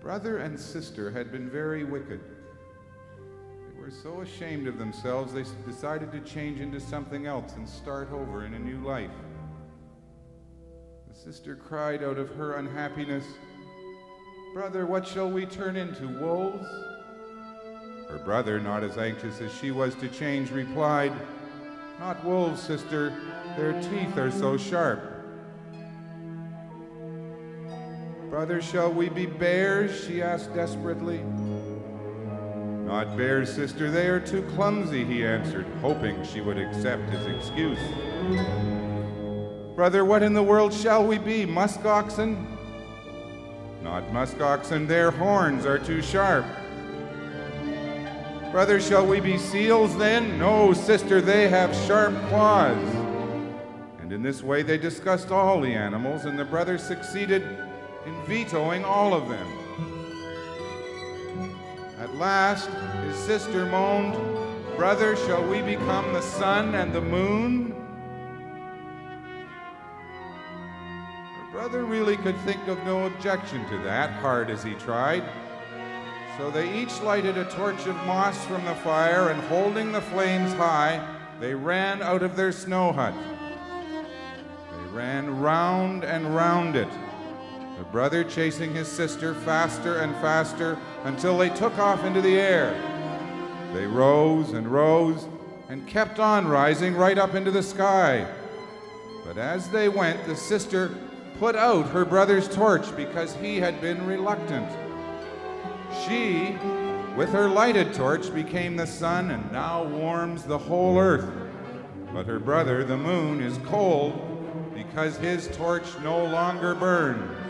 brother and sister had been very wicked. They were so ashamed of themselves, they decided to change into something else and start over in a new life. The sister cried out of her unhappiness, "Brother, what shall we turn into, wolves?" Her brother, not as anxious as she was to change, replied, "Not wolves, sister. Their teeth are so sharp." "Brother, shall we be bears?" she asked desperately. "Not bears, sister. They are too clumsy," he answered, hoping she would accept his excuse. "Brother, what in the world shall we be? Musk oxen?" "Not musk oxen. Their horns are too sharp." "Brother, shall we be seals then?" "No, sister, they have sharp claws." And in this way they discussed all the animals, and the brother succeeded in vetoing all of them. At last, his sister moaned, "Brother, shall we become the sun and the moon?" Her brother really could think of no objection to that, hard as he tried. So they each lighted a torch of moss from the fire, and holding the flames high, they ran out of their snow hut. They ran round and round it, the brother chasing his sister faster and faster until they took off into the air. They rose and rose and kept on rising right up into the sky. But as they went, the sister put out her brother's torch because he had been reluctant. She, with her lighted torch, became the sun and now warms the whole earth. But her brother, the moon, is cold because his torch no longer burns.